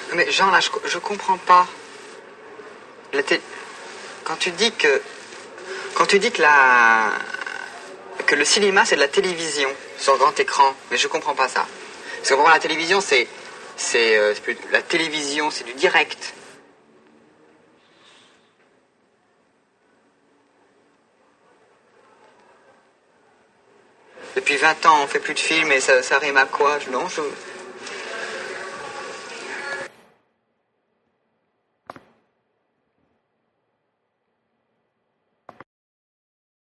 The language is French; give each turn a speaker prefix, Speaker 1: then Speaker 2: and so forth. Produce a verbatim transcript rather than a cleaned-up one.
Speaker 1: Mais Jean, là, je, je comprends pas. La té- Quand tu dis que... Quand tu dis que la... que le cinéma, c'est de la télévision sur grand écran, mais je comprends pas ça. Parce que pour moi, la télévision, c'est... c'est, euh, c'est plus... La télévision, c'est du direct. Depuis vingt ans, on fait plus de films et ça, ça rime à quoi? Non, je...